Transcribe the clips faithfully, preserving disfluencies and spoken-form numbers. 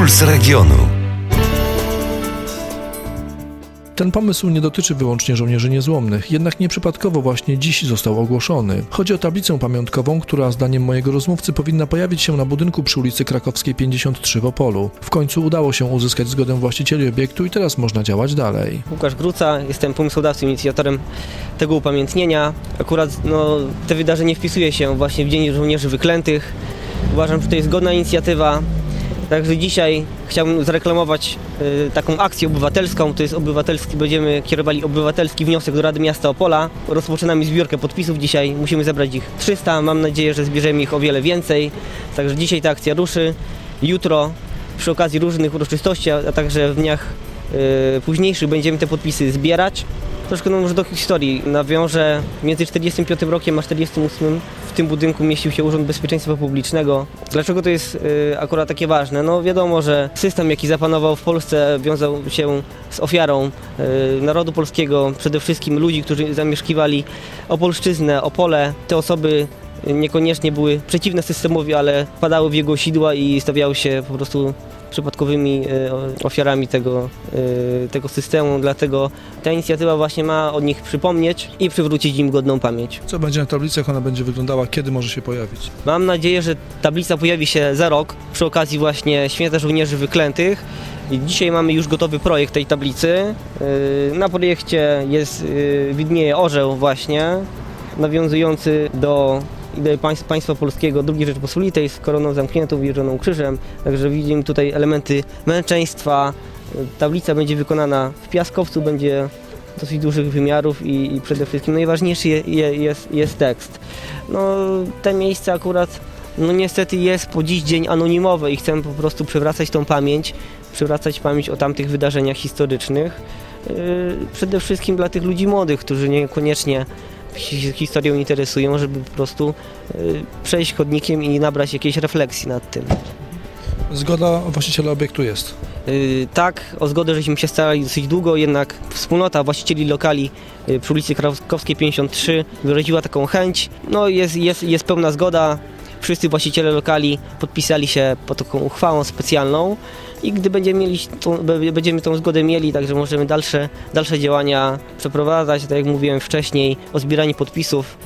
Puls Regionu. Ten pomysł nie dotyczy wyłącznie żołnierzy niezłomnych, jednak nieprzypadkowo właśnie dziś został ogłoszony. Chodzi o tablicę pamiątkową, która zdaniem mojego rozmówcy powinna pojawić się na budynku przy ulicy Krakowskiej pięćdziesiąt trzy w Opolu. W końcu udało się uzyskać zgodę właścicieli obiektu i teraz można działać dalej. Łukasz Gruca, jestem pomysłodawcą, inicjatorem tego upamiętnienia. Akurat no, te wydarzenie wpisuje się właśnie w Dzień Żołnierzy Wyklętych. Uważam, że to jest godna inicjatywa. Także dzisiaj chciałbym zareklamować y, taką akcję obywatelską. To jest obywatelski, będziemy kierowali obywatelski wniosek do Rady Miasta Opola. Rozpoczynamy zbiórkę podpisów dzisiaj. Musimy zebrać ich trzysta. Mam nadzieję, że zbierzemy ich o wiele więcej. Także dzisiaj ta akcja ruszy. Jutro przy okazji różnych uroczystości, a także w dniach y, późniejszych będziemy te podpisy zbierać. Troszkę no, może do historii nawiążę. Między czterdziestym piątym rokiem a czterdziestym ósmym w tym budynku mieścił się Urząd Bezpieczeństwa Publicznego. Dlaczego to jest y, akurat takie ważne? No wiadomo, że system, jaki zapanował w Polsce, wiązał się z ofiarą y, narodu polskiego, przede wszystkim ludzi, którzy zamieszkiwali Opolszczyznę, Opole. Te osoby niekoniecznie były przeciwne systemowi, ale wpadały w jego sidła i stawiały się po prostu przypadkowymi ofiarami tego, tego systemu, dlatego ta inicjatywa właśnie ma od nich przypomnieć i przywrócić im godną pamięć. Co będzie na tablicy, jak ona będzie wyglądała, kiedy może się pojawić? Mam nadzieję, że tablica pojawi się za rok przy okazji właśnie Święta Żołnierzy Wyklętych. Dzisiaj mamy już gotowy projekt tej tablicy. Na projekcie jest, widnieje orzeł właśnie, nawiązujący do idei państwa, państwa polskiego, drugiej Rzeczypospolitej z koroną zamkniętą, wierzoną krzyżem. Także widzimy tutaj elementy męczeństwa. Tablica będzie wykonana w piaskowcu, będzie dosyć dużych wymiarów i, i przede wszystkim najważniejszy je, je, jest, jest tekst. No, te miejsce akurat no niestety jest po dziś dzień anonimowe i chcemy po prostu przywracać tą pamięć, przywracać pamięć o tamtych wydarzeniach historycznych. Yy, przede wszystkim dla tych ludzi młodych, którzy niekoniecznie się historią interesują, żeby po prostu y, przejść chodnikiem i nabrać jakiejś refleksji nad tym. Zgoda właściciela obiektu jest? Y, tak, o zgodę żeśmy się starali dosyć długo, jednak wspólnota właścicieli lokali y, przy ulicy Krakowskiej pięćdziesiąt trzy wyraziła taką chęć. No jest, jest, jest pełna zgoda. Wszyscy właściciele lokali podpisali się pod taką uchwałą specjalną i gdy będziemy mieli tą, będziemy tą zgodę mieli, także możemy dalsze, dalsze działania przeprowadzać, tak jak mówiłem wcześniej, o zbieraniu podpisów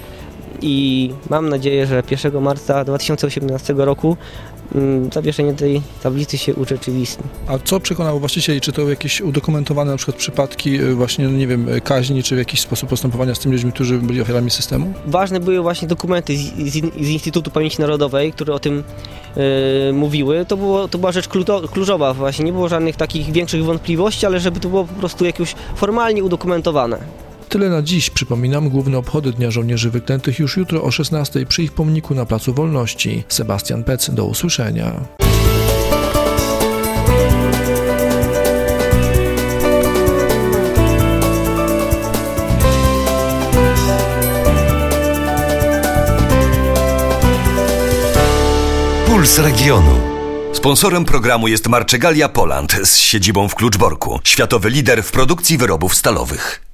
i mam nadzieję, że pierwszego marca dwa tysiące osiemnastego roku um, zawieszenie tej tablicy się urzeczywistni. A co przekonało właścicieli? Czy to jakieś udokumentowane na przykład przypadki właśnie, nie wiem, kaźni, czy w jakiś sposób postępowania z tymi ludźmi, którzy byli ofiarami systemu? Ważne były właśnie dokumenty z, z, z Instytutu Pamięci Narodowej, które o tym yy, mówiły. To, było, to była rzecz kluczowa właśnie. Nie było żadnych takich większych wątpliwości, ale żeby to było po prostu jakoś formalnie udokumentowane. Tyle na dziś. Przypominam, główne obchody Dnia Żołnierzy Wyklętych już jutro o szesnastej przy ich pomniku na Placu Wolności. Sebastian Pec, do usłyszenia. Puls Regionu. Sponsorem programu jest Marczegalia Poland z siedzibą w Kluczborku. Światowy lider w produkcji wyrobów stalowych.